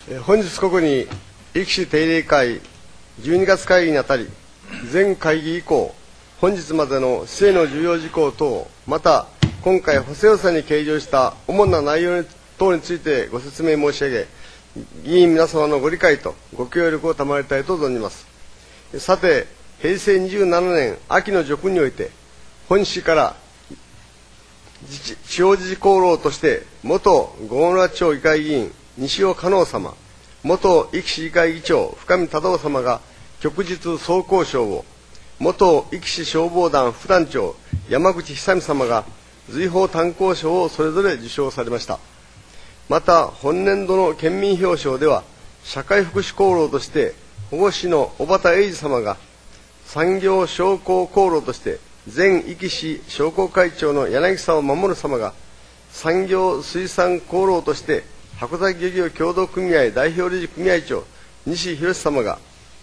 本日ここに壱岐市定例会12月会議にあたり、前会議以降本日までの市政の重要事項等、また今回補正予算に計上した主な内容等についてご説明申し上げ、議員皆様のご理解とご協力を賜りたいと存じます。さて、平成27年秋の叙勲において、本市から地方自治功労として元郷村町議会議員西尾加納様、元壱岐市議会議長深見忠夫様が旭日総功賞を、元壱岐市消防団副団長山口久美様が随宝炭鉱賞をそれぞれ受賞されました。また本年度の県民表彰では、社会福祉功労として保護司の小畑英二様が、産業商工功労として前壱岐市商工会長の柳沢守様が、産業水産功労として箱崎漁業協同組合代表理事組合長西博様が、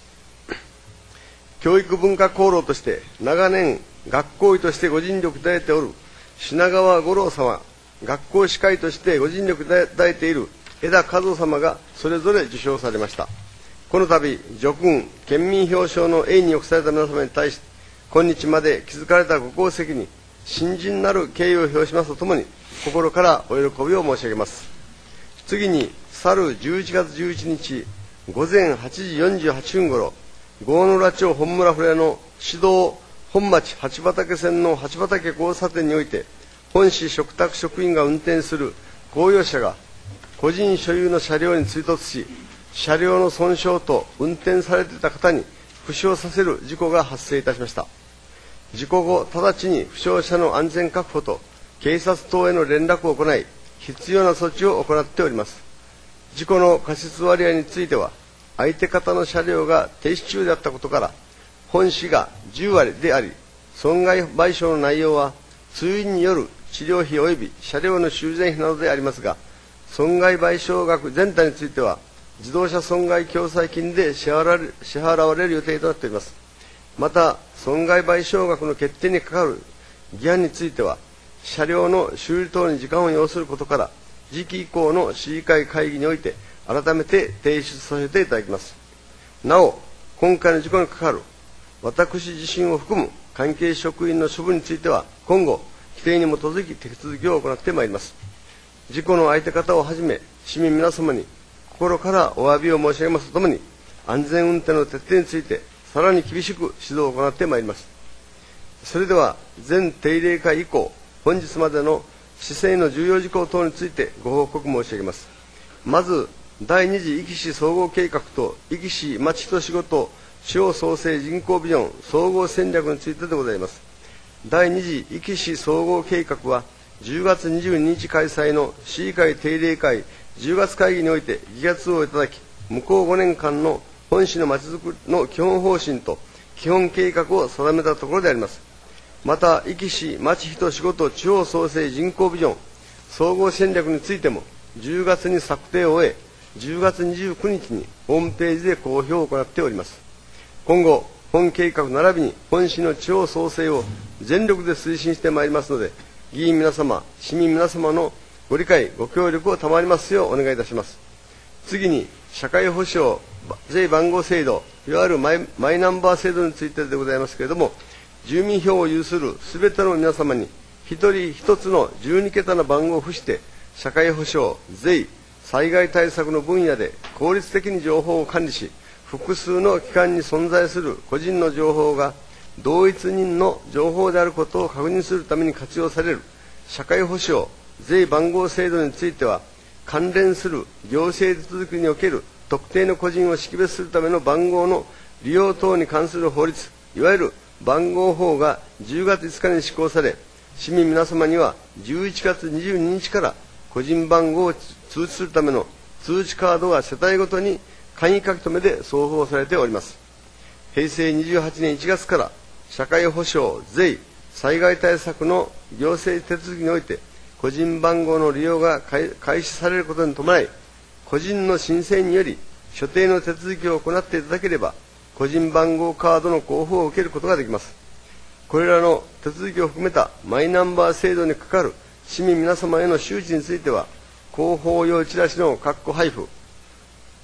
教育文化功労として長年学校医としてご尽力いただいておる品川五郎様、学校歯科医としてご尽力いただいている枝和夫様がそれぞれ受賞されました。この度叙勲県民表彰の栄に付された皆様に対し、今日まで築かれたご功績に深甚なる敬意を表しますとともに、心からお喜びを申し上げます。次に、去る11月11日午前8時48分ごろ、郷野浦町本村フレの市道本町八畑線の八畑交差点において、本市嘱託職員が運転する公用車が個人所有の車両に追突し、車両の損傷と運転されていた方に負傷させる事故が発生いたしました。事故後、直ちに負傷者の安全確保と警察等への連絡を行い、必要な措置を行っております。事故の過失割合については、相手方の車両が停止中であったことから、本市が10割であり、損害賠償の内容は通院による治療費及び車両の修繕費などでありますが、損害賠償額全体については自動車損害共済金で支払われる予定となっております。また、損害賠償額の決定にかかる議案については、車両の修理等に時間を要することから、次期以降の市議会会議において改めて提出させていただきます。なお、今回の事故にかかる私自身を含む関係職員の処分については、今後規定に基づき手続きを行ってまいります。事故の相手方をはじめ市民皆様に心からお詫びを申し上げますとともに、安全運転の徹底についてさらに厳しく指導を行ってまいります。それでは、前定例会以降本日までの市政の重要事項等についてご報告申し上げます。まず、第2次壱岐市総合計画と壱岐市町人仕事地方創生人口ビジョン総合戦略についてでございます。第2次壱岐市総合計画は、10月22日開催の市議会定例会10月会議において議決をいただき、向こう5年間の本市のまちづくりの基本方針と基本計画を定めたところであります。また、壱岐市町人仕事地方創生人口ビジョン総合戦略についても10月に策定を終え、10月29日にホームページで公表を行っております。今後、本計画並びに本市の地方創生を全力で推進してまいりますので、議員皆様、市民皆様のご理解、ご協力を賜りますようお願いいたします。次に、社会保障税番号制度、いわゆるマイナンバー制度についてでございますけれども、住民票を有するすべての皆様に一人一つの12桁の番号を付して、社会保障、税、災害対策の分野で効率的に情報を管理し、複数の機関に存在する個人の情報が同一人の情報であることを確認するために活用される社会保障税番号制度については、関連する行政手続きにおける特定の個人を識別するための番号の利用等に関する法律、いわゆる番号法が10月5日に施行され、市民皆様には11月22日から個人番号を通知するための通知カードが世帯ごとに簡易書留で送付されております。平成28年1月から社会保障、税、災害対策の行政手続きにおいて個人番号の利用が開始されることに伴い、個人の申請により所定の手続きを行っていただければ、個人番号カードの交付を受けることができます。これらの手続きを含めたマイナンバー制度にかかる市民皆様への周知については、広報用チラシの配布、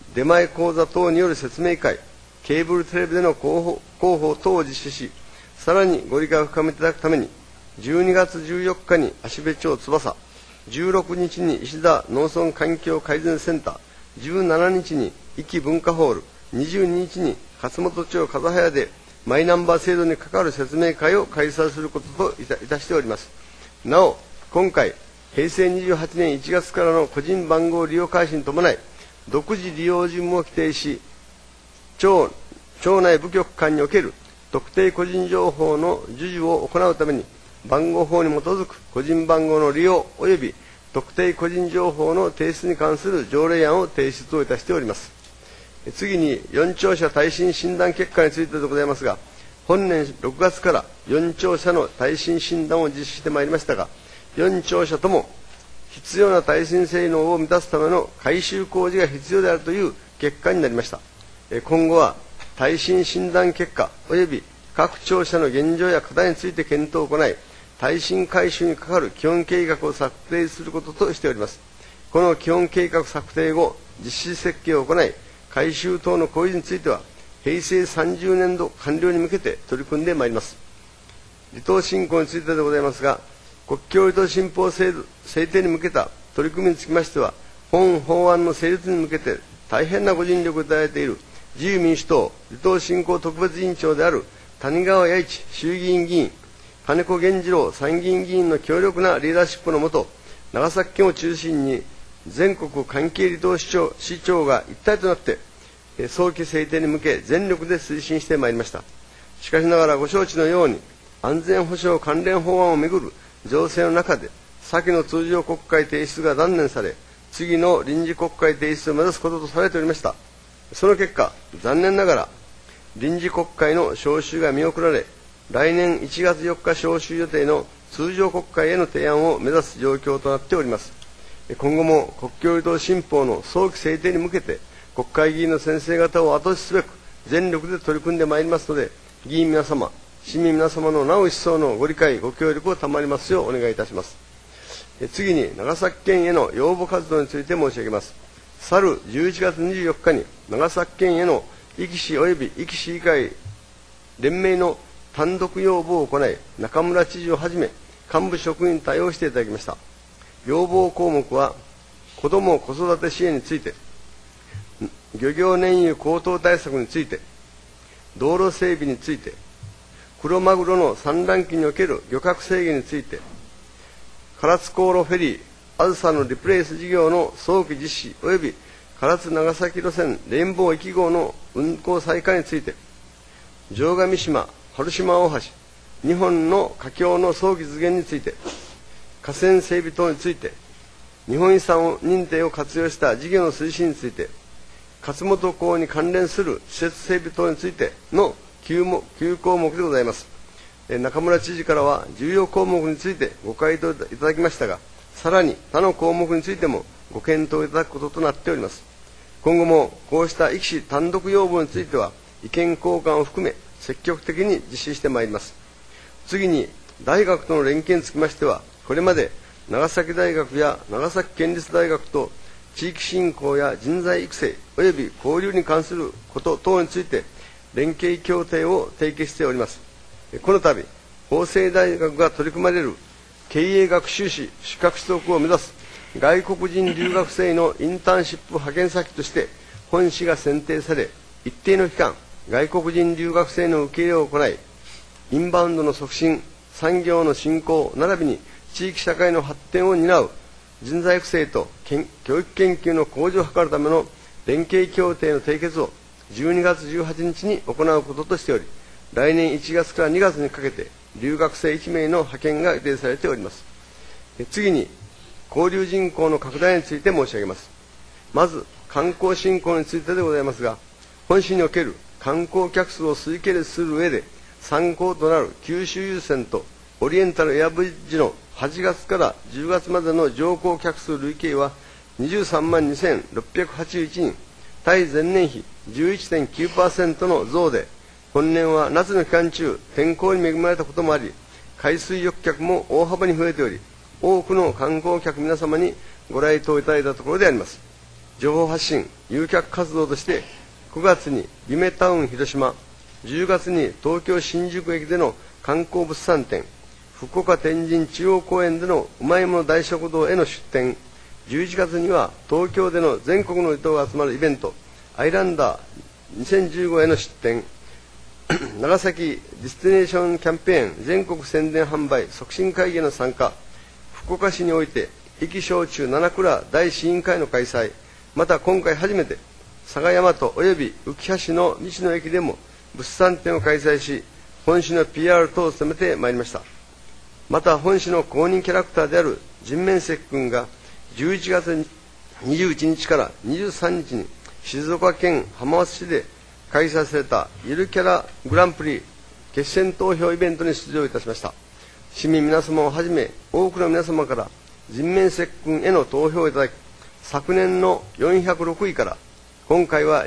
出前講座等による説明会、ケーブルテレビでの広報等を実施し、さらにご理解を深めていただくために、12月14日に芦部町翼、16日に石田農村環境改善センター、17日に壱岐文化ホール、22日に勝本町風早でマイナンバー制度に関わる説明会を開催することといたしております。なお、今回、平成28年1月からの個人番号利用開始に伴い、独自利用順を規定し、町内部局間における特定個人情報の授受を行うために、番号法に基づく個人番号の利用及び特定個人情報の提出に関する条例案を提出をいたしております。次に、4庁舎耐震診断結果についてでございますが、本年6月から4庁舎の耐震診断を実施してまいりましたが、4庁舎とも必要な耐震性能を満たすための改修工事が必要であるという結果になりました。今後は耐震診断結果及び各庁舎の現状や課題について検討を行い、耐震改修にかかる基本計画を策定することとしております。この基本計画策定後、実施設計を行い、改修等の工事については、平成30年度完了に向けて取り組んでまいります。離島振興についてでございますが、国境離島新法制定に向けた取り組みにつきましては、本法案の成立に向けて大変なご尽力をいただいている自由民主党離島振興特別委員長である谷川弥一衆議院議員、金子源次郎参議院議員の強力なリーダーシップのもと、長崎県を中心に全国関係離島市長が一体となって、早期制定に向け全力で推進してまいりました。しかしながらご承知のように、安全保障関連法案をめぐる情勢の中で、先の通常国会提出が断念され、次の臨時国会提出を目指すこととされておりました。その結果、残念ながら臨時国会の召集が見送られ、来年1月4日召集予定の通常国会への提案を目指す状況となっております。今後も国境離島新法の早期制定に向けて、国会議員の先生方を後押しすべく全力で取り組んでまいりますので、議員皆様、市民皆様のなお一層のご理解、ご協力を賜りますようお願いいたします。次に、長崎県への要望活動について申し上げます。去る11月24日に、長崎県への壱岐市及び壱岐市議会連盟の単独要望を行い、中村知事をはじめ、幹部職員に対応していただきました。要望項目は、子ども子育て支援について、漁業燃油高騰対策について、道路整備について、クロマグロの産卵期における漁獲制限について、唐津航路フェリー、あずさのリプレイス事業の早期実施及び唐津長崎路線レインボー1号の運行再開について、城上島、春島大橋、日本の華僑の早期実現について、河川整備等について、日本遺産認定を活用した事業の推進について、勝本港に関連する施設整備等についての9項目でございます。中村知事からは重要項目についてご回答いただきましたが、さらに他の項目についてもご検討いただくこととなっております。今後もこうした壱岐市単独要望については、意見交換を含め積極的に実施してまいります。次に、大学との連携につきましては、これまで長崎大学や長崎県立大学と地域振興や人材育成及び交流に関すること等について連携協定を締結しております。この度、法政大学が取り組まれる経営学修士資格取得を目指す外国人留学生のインターンシップ派遣先として本市が選定され、一定の期間外国人留学生の受け入れを行い、インバウンドの促進、産業の振興並びに地域社会の発展を担う人材育成と教育研究の向上を図るための連携協定の締結を12月18日に行うこととしており、来年1月から2月にかけて留学生1名の派遣が予定されております。次に、交流人口の拡大について申し上げます。まず、観光振興についてでございますが、本市における観光客数を推計する上で参考となる九州郵船とオリエンタルエアブリッジの8月から10月までの乗降客数累計は23万2681人、対前年比 11.9% の増で、本年は夏の期間中、天候に恵まれたこともあり、海水浴客も大幅に増えており、多くの観光客皆様にご来島いただいたところであります。 情報発信、誘客活動として、9月に夢タウン広島、10月に東京新宿駅での観光物産展、福岡天神中央公園でのうまいもの大食堂への出店、11月には東京での全国の離島が集まるイベント、アイランダー2015への出展、長崎ディスティネーションキャンペーン全国宣伝販売促進会議への参加、福岡市において壱岐小中7蔵第4委員会の開催、また今回初めて佐賀大和および浮橋市の道の駅でも物産展を開催し、本市の PR 等を務めてまいりました。また本市の公認キャラクターである人面石君が11月21日から23日に静岡県浜松市で開催されたゆるキャラグランプリ決選投票イベントに出場いたしました。市民皆様をはじめ多くの皆様から人面石君への投票をいただき、昨年の406位から今回は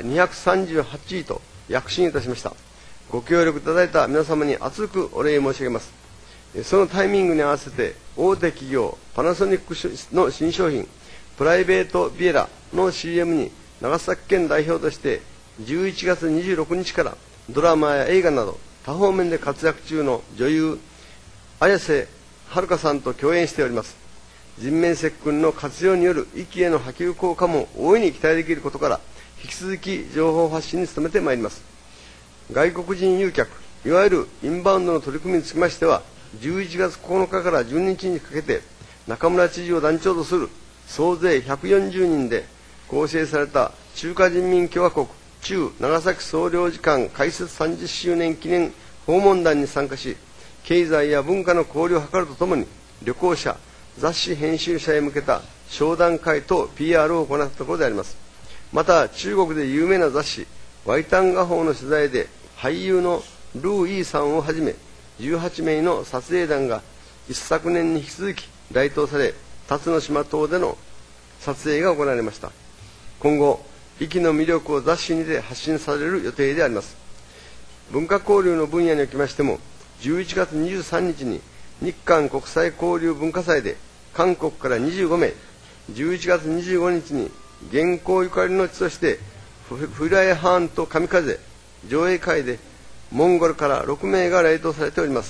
238位と躍進いたしました。ご協力いただいた皆様に厚くお礼申し上げます。そのタイミングに合わせて大手企業パナソニックの新商品プライベートビエラの CM に長崎県代表として11月26日からドラマや映画など多方面で活躍中の女優綾瀬はるかさんと共演しております。人面石君の活用による息への波及効果も大いに期待できることから、引き続き情報発信に努めてまいります。外国人誘客、いわゆるインバウンドの取り組みにつきましては、11月9日から12日にかけて中村知事を団長とする総勢140人で構成された中華人民共和国駐長崎総領事館開設30周年記念訪問団に参加し、経済や文化の交流を図るとともに旅行者、雑誌編集者へ向けた商談会と PR を行ったところであります。また中国で有名な雑誌ワイタン画報の取材で俳優のルー・イーさんをはじめ18名の撮影団が一昨年に引き続き来島され、辰野島島での撮影が行われました。今後壱岐の魅力を雑誌にて発信される予定であります。文化交流の分野におきましても、11月23日に日韓国際交流文化祭で韓国から25名、11月25日に元寇ゆかりの地としてフライハーンと神風上映会でモンゴルから6名が来島されております。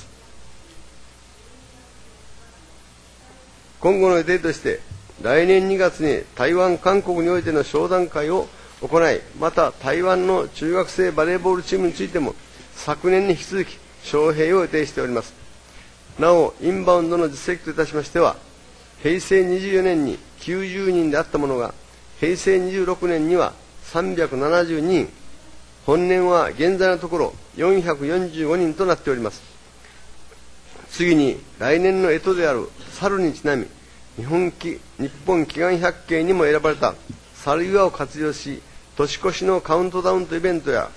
今後の予定として来年2月に台湾、韓国においての商談会を行い、また台湾の中学生バレーボールチームについても昨年に引き続き招聘を予定しております。なおインバウンドの実績といたしましては、平成24年に90人であったものが平成26年には372人、本年は現在のところ445人となっております。次に来年の干支である猿にちなみ、日本祈願百景にも選ばれた猿岩を活用し、年越しのカウントダウンイベントや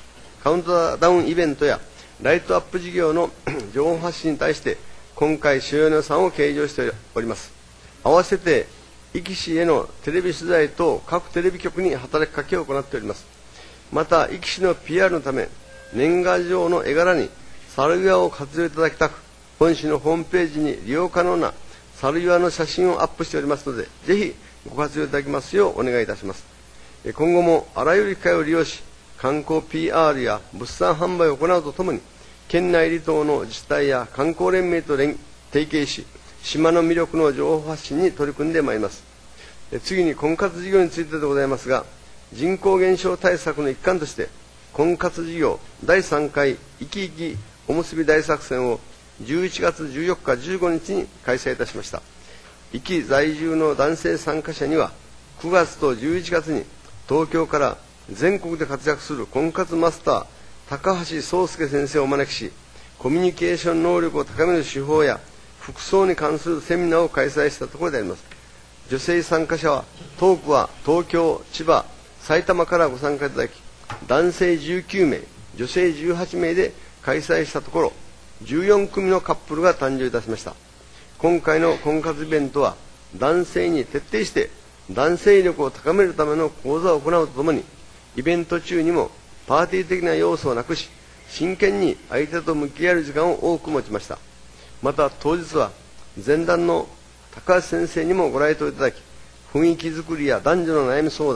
ライトアップ事業の情報発信に対して今回主要な予算を計上しております。合わせて壱岐市へのテレビ取材と各テレビ局に働きかけを行っております。また壱岐市の PR のため年賀状の絵柄に猿岩を活用いただきたく、本市のホームページに利用可能な猿岩の写真をアップしておりますので、ぜひご活用いただきますようお願いいたします。今後もあらゆる機会を利用し、観光 PR や物産販売を行うとともに、県内離島の自治体や観光連盟と提携し、島の魅力の情報発信に取り組んでまいります。次に婚活事業についてでございますが、人口減少対策の一環として婚活事業第3回いきいきおむすび大作戦を11月14日15日に開催いたしました。壱岐在住の男性参加者には9月と11月に東京から全国で活躍する婚活マスター高橋壮介先生をお招きし、コミュニケーション能力を高める手法や服装に関するセミナーを開催したところであります。女性参加者はトークは東京、千葉、埼玉からご参加いただき、男性19名、女性18名で開催したところ、14組のカップルが誕生いたしました。今回の婚活イベントは男性に徹底して男性力を高めるための講座を行うとともに、イベント中にもパーティー的な要素をなくし、真剣に相手と向き合える時間を多く持ちました。また当日は前段の高橋先生にもご来島いただき、雰囲気作りや男女の悩み相談、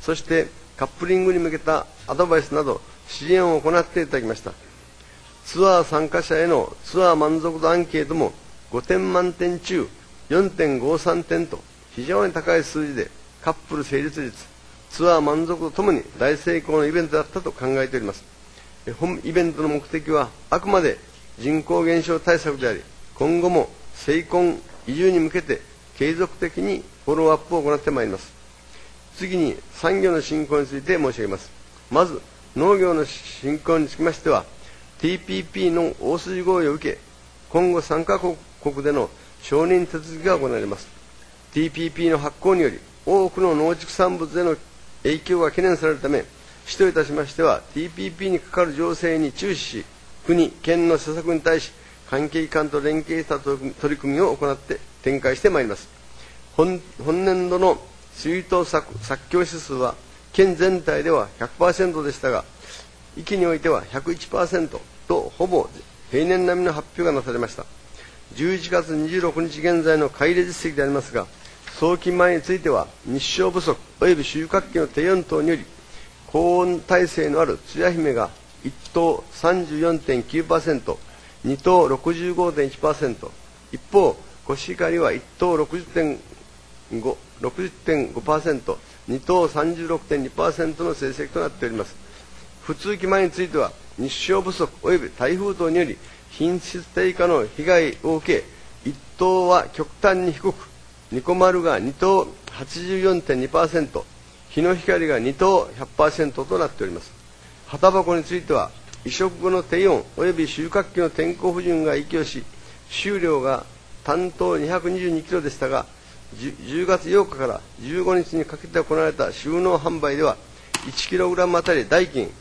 そしてカップリングに向けたアドバイスなど支援を行っていただきました。ツアー参加者へのツアー満足度アンケートも5点満点中 4.53 点と非常に高い数字で、カップル成立率、ツアー満足度ともに大成功のイベントだったと考えております。本イベントの目的はあくまで人口減少対策であり、今後も成婚移住に向けて継続的にフォローアップを行ってまいります。次に産業の振興について申し上げます。まず農業の振興につきましては TPP の大筋合意を受け、今後3カ国での承認手続きが行われます。 TPP の発効により多くの農畜産物への影響が懸念されるため、市といたしましては TPP にかかる情勢に注視し、国、県の施策に対し関係機関と連携した取り組みを行って展開してまいります。本年度の水稲作況指数は県全体では 100% でしたが、壱岐においては 101% とほぼ平年並みの発表がなされました。11月26日現在の買い入れ実績でありますが、早期米については日照不足及び収穫期の低温等により高温耐性のあるつや姫が1等 34.9%、2等 65.1%、一方コシヒカリは1等 60.5%、2等 36.2% の成績となっております。普通期米については日照不足及び台風等により品質低下の被害を受け、1等は極端に低く、ニコマルが2等 84.2%、日の光が2等 100% となっております。旗箱については移植後の低温及び収穫期の天候不順が影響し、収量が単等222キロでしたが、10月8日から15日にかけて行われた収納販売では 1kg あたり代金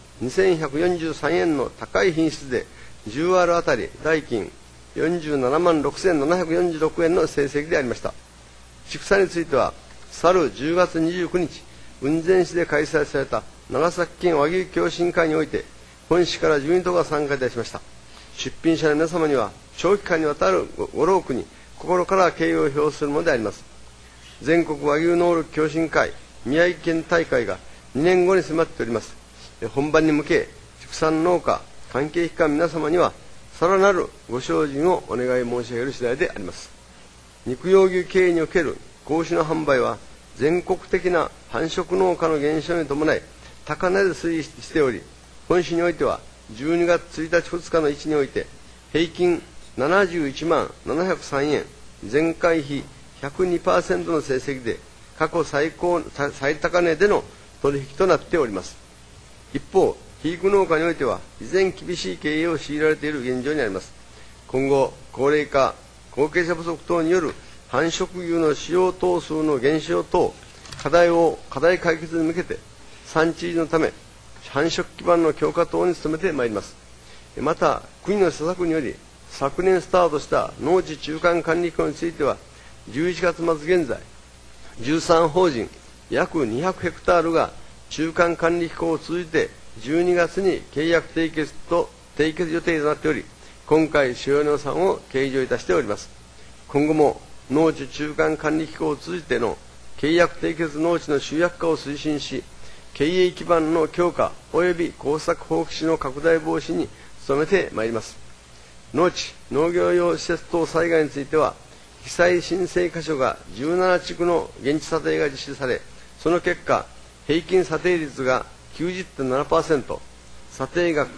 2143円の高い品質で、10アールあたり代金47万6746円の成績でありました。畜産については去る10月29日雲仙市で開催された長崎県和牛共進会において、本市から12頭が参加いたしました。出品者の皆様には長期間にわたるご労苦に心から敬意を表するものであります。全国和牛能力共進会宮城県大会が2年後に迫っております。本番に向け、畜産農家関係機関皆様にはさらなるご精進をお願い申し上げる次第であります。肉用牛経営における子牛の販売は全国的な繁殖農家の減少に伴い高値で推移しており、本市においては12月1日2日の位置において平均71万703円、前回比 102% の成績で過去最高値での取引となっております。一方、肥育農家においては依然厳しい経営を強いられている現状にあります。今後、高齢化、後継者不足等による繁殖牛の使用頭数の減少等課題解決に向けて産地維持のため繁殖基盤の強化等に努めてまいります。また、国の施策により昨年スタートした農地中間管理機構については11月末現在13法人約200ヘクタールが中間管理機構を通じて12月に契約締結予定となっており、今回主要の予算を計上いたしております。今後も農地中間管理機構を通じての契約締結農地の集約化を推進し、経営基盤の強化及び耕作放棄地の拡大防止に努めてまいります。農地農業用施設等災害については被災申請箇所が17地区の現地査定が実施され、その結果平均査定率が 90.7%、査定額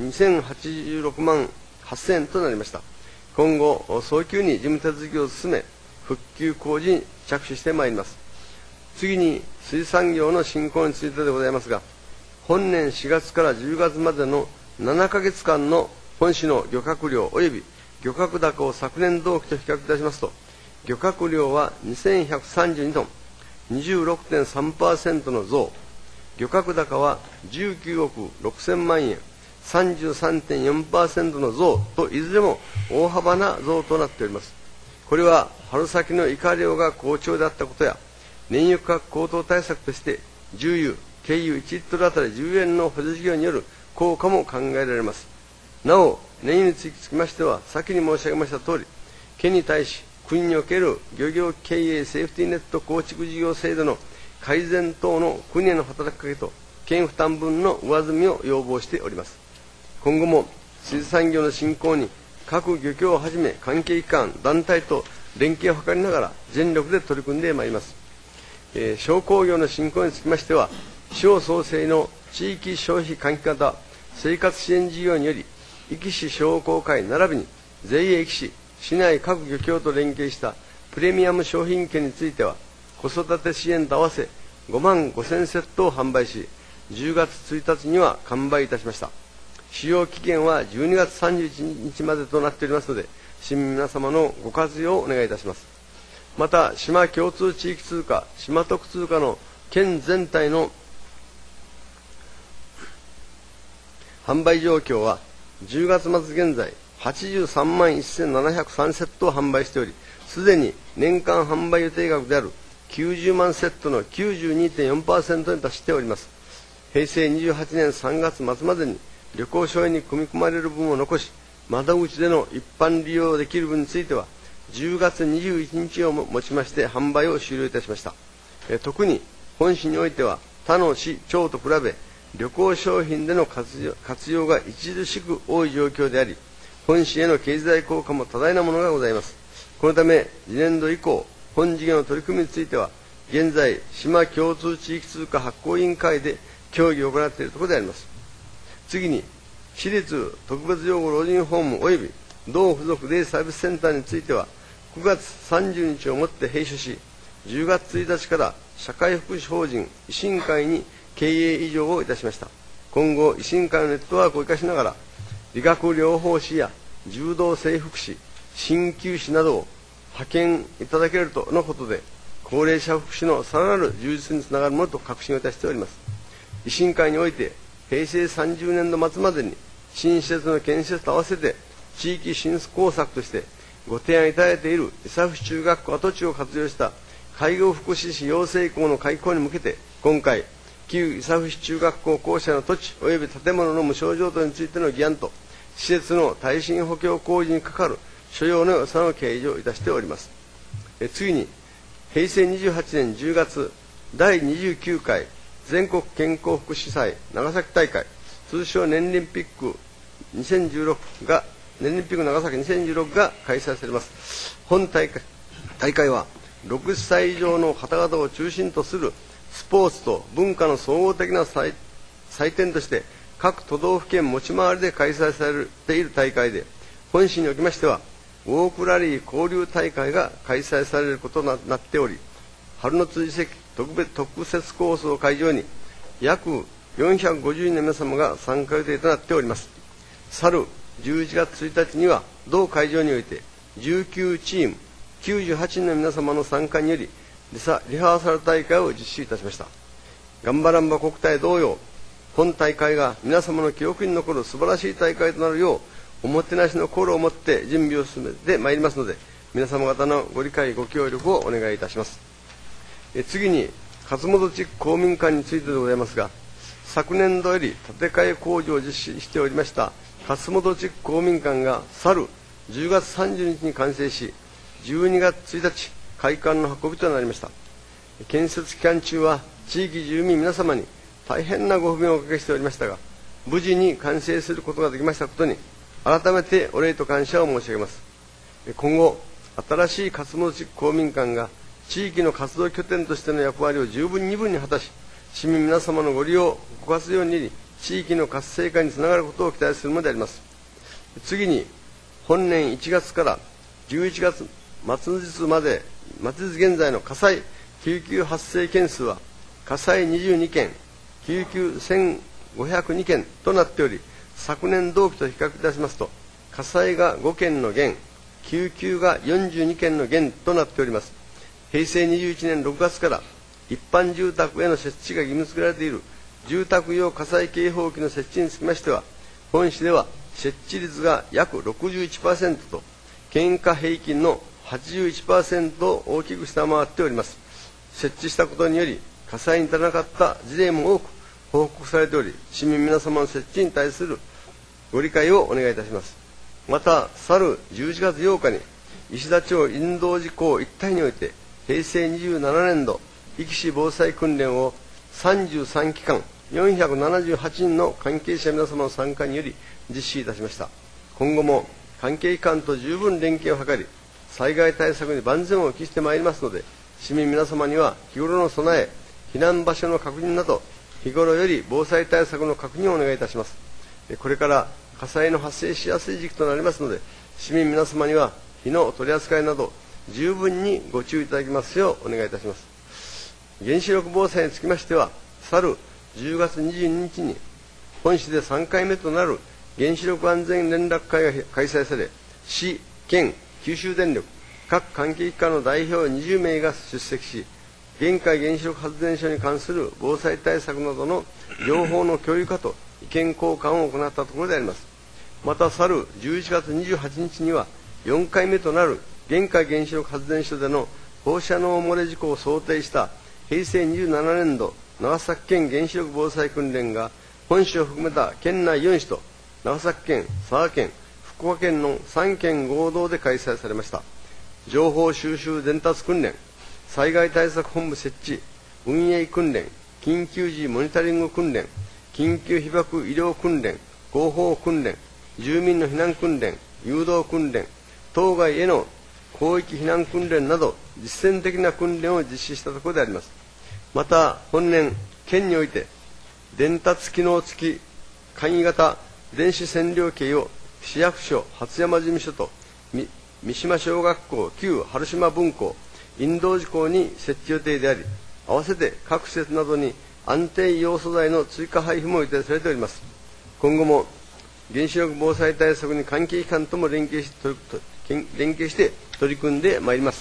2086万8000円となりました。今後早急に事務手続きを進め復旧工事に着手してまいります。次に水産業の振興についてでございますが、本年4月から10月までの7ヶ月間の本市の漁獲量及び漁獲高を昨年同期と比較いたしますと、漁獲量は2132トン、26.3% の増、漁獲高は19億6000万円、33.4% の増と、いずれも大幅な増となっております。これは春先のイカ漁が好調であったことや、燃油価格高騰対策として重油、軽油1リットルあたり10円の補助事業による効果も考えられます。なお、燃油につきましては先に申し上げましたとおり、県に対し国における漁業経営セーフティーネット構築事業制度の改善等の国への働きかけと県負担分の上積みを要望しております。今後も水産業の振興に各漁協をはじめ関係機関、団体と連携を図りながら全力で取り組んでまいります。商工業の振興につきましては、地方創生の地域消費喚起型生活支援事業により、壱岐市商工会並びに全域市、市内各漁協と連携したプレミアム商品券については、子育て支援と合わせ5万5000セットを販売し、10月1日には完売いたしました。使用期限は12月31日までとなっておりますので、市民皆様のご活用をお願いいたします。また、島共通地域通貨、島特通貨の県全体の販売状況は、10月末現在、83万1703セットを販売しており、すでに年間販売予定額である90万セットの 92.4% に達しております。平成28年3月末までに旅行商品に組み込まれる分を残し、窓口での一般利用できる分については、10月21日をもちまして販売を終了いたしました。特に本市においては、他の市、町と比べ、旅行商品での活用が著しく多い状況であり、本市への経済効果も多大なものがございます。このため、次年度以降、本事業の取り組みについては、現在、島共通地域通貨発行委員会で協議を行っているところであります。次に、私立特別養護老人ホーム及び同附属デイサービスセンターについては、9月30日をもって閉所し、10月1日から社会福祉法人維新会に経営移譲をいたしました。今後、維新会のネットワークを生かしながら、理学療法士や柔道整復師、鍼灸師などを派遣いただけるとのことで、高齢者福祉のさらなる充実につながるものと確信をいたしております。維新会において、平成30年度末までに新施設の建設と合わせて地域振興策としてご提案いただいている伊佐府中学校跡地を活用した介護福祉士養成校の開校に向けて、今回旧伊佐府市中学校校舎の土地及び建物の無償譲渡についての議案と、施設の耐震補強工事にかかる所要の予算を計上いたしております。次に、平成28年10月第29回全国健康福祉祭長崎大会、通称年リンピック2016が、年リンピック長崎2016が開催されます。本大会は、60歳以上の方々を中心とするスポーツと文化の総合的な祭典として、各都道府県持ち回りで開催されている大会で、本市におきましては、ウォークラリー交流大会が開催されることとなっており、春の追跡特設コースを会場に約450人の皆様が参加予定となっております。去る11月1日には同会場において19チーム98人の皆様の参加によりリハーサル大会を実施いたしました。ガンバランバ国体同様、本大会が皆様の記憶に残る素晴らしい大会となるよう、おもてなしの心を持って準備を進めてまいりますので、皆様方のご理解ご協力をお願いいたします。次に、勝本地区公民館についてでございますが、昨年度より建て替え工事を実施しておりました勝本地区公民館が去る10月30日に完成し、12月1日開館の運びとなりました。建設期間中は地域住民皆様に大変なご不便をおかけしておりましたが、無事に完成することができましたことに改めてお礼と感謝を申し上げます。今後、新しい勝本地区公民館が地域の活動拠点としての役割を十分に果たし、市民皆様のご利用、ご活用により地域の活性化につながることを期待するものであります。次に、本年1月から11月末日まで、末日現在の火災救急発生件数は、火災22件、救急1502件となっており、昨年同期と比較いたしますと、火災が5件の減、救急が42件の減となっております。平成21年6月から一般住宅への設置が義務付けられている住宅用火災警報器の設置につきましては、本市では設置率が約 61% と、県下平均の 81% を大きく下回っております。設置したことにより、火災に至らなかった事例も多く報告されており、市民皆様の設置に対するご理解をお願いいたします。また、去る11月8日に石田町引導事項一体において、平成27年度壱岐市防災訓練を33機関478人の関係者皆様の参加により実施いたしました。今後も関係機関と十分連携を図り、災害対策に万全を期してまいりますので、市民皆様には日頃の備え、避難場所の確認など、日頃より防災対策の確認をお願いいたします。これから火災の発生しやすい時期となりますので、市民皆様には火の取り扱いなど十分にご注意いただきますようお願いいたします。原子力防災につきましては、去る10月22日に本市で3回目となる原子力安全連絡会が開催され、市、県、九州電力、各関係機関の代表20名が出席し、現海原子力発電所に関する防災対策などの情報の共有化と意見交換を行ったところであります。また、去る11月28日には4回目となる現海原子力発電所での放射能漏れ事故を想定した平成27年度長崎県原子力防災訓練が本市を含めた県内4市と長崎県、佐賀県、福岡県の3県合同で開催されました。情報収集伝達訓練、災害対策本部設置、運営訓練、緊急時モニタリング訓練、緊急被爆医療訓練、広報訓練、住民の避難訓練、誘導訓練、当該への広域避難訓練など実践的な訓練を実施したところであります。また、本年県において伝達機能付き簡易型電子線量計を市役所初山事務所と三島小学校旧春島分校引導事項に設置予定であり、合わせて各施設などに安定要素材の追加配布も予定されております。今後も原子力防災対策に関係機関とも連携して取り組んでまいります。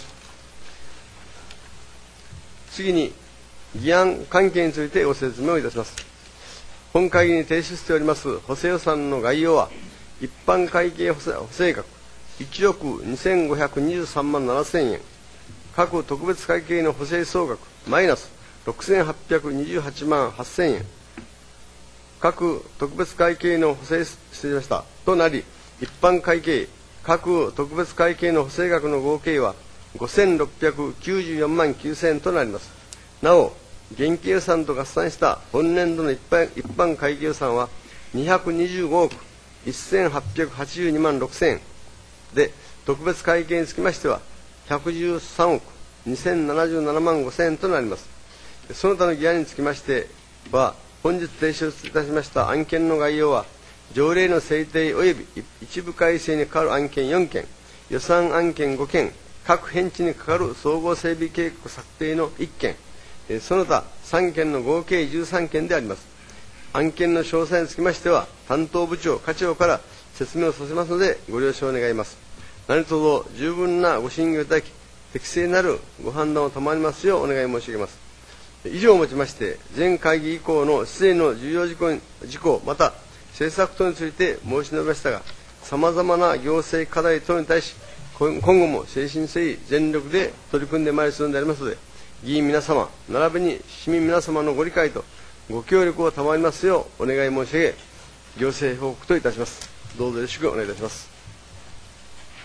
次に議案関係についてご説明をいたします。本会議に提出しております補正予算の概要は、一般会計補正額1億2523万7000円、各特別会計の補正総額マイナス6828万8000円、各特別会計の補正失礼しましたとなり、一般会計各特別会計の補正額の合計は5694万9000円となります。なお、現金予算と合算した本年度の一般会計予算は225億1882万6000円で、特別会計につきましては113億2077万5000円となります。その他の議案につきましては、本日提出いたしました案件の概要は、条例の制定及び一部改正に関わる案件4件、予算案件5件、各返地に関わる総合整備計画策定の1件、その他3件の合計13件であります。案件の詳細につきましては、担当部長、課長から説明をさせますので、ご了承願います。何卒十分なご審議をいただき、適正なるご判断を賜りますようお願い申し上げます。以上をもちまして、前会議以降の市政の重要事項、また政策等について申し述べましたが、さまざまな行政課題等に対し、今後も誠心誠意全力で取り組んでまいりそうでありますので、議員皆様、並びに市民皆様のご理解とご協力を賜りますようお願い申し上げ、行政報告といたします。どうぞよろしくお願いいたします。